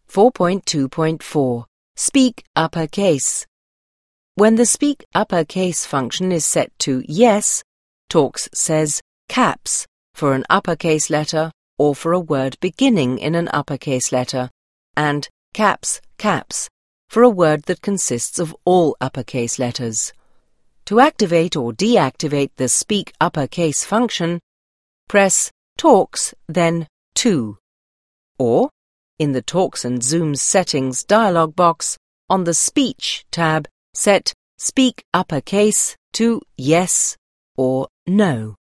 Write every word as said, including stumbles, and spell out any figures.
four point two point four. Speak uppercase. When the speak uppercase function is set to yes, Talks says caps for an uppercase letter or for a word beginning in an uppercase letter, and caps, caps for a word that consists of all uppercase letters. To activate or deactivate the speak uppercase function, press Talks, then two. Or, in the Talks and Zooms settings dialog box, on the Speech tab, set Speak uppercase to yes or no.